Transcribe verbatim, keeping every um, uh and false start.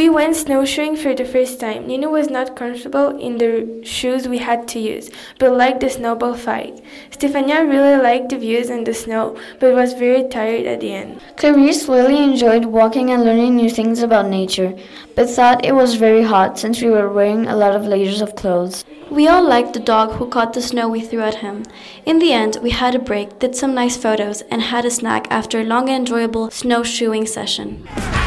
We went snowshoeing for the first time. Nina was not comfortable in the shoes we had to use, but liked the snowball fight. Stefania really liked the views and the snow, but was very tired at the end. Clarice really enjoyed walking and learning new things about nature, but thought it was very hot since we were wearing a lot of layers of clothes. We all liked the dog who caught the snow we threw at him. In the end, we had a break, did some nice photos, and had a snack after a long and enjoyable snowshoeing session.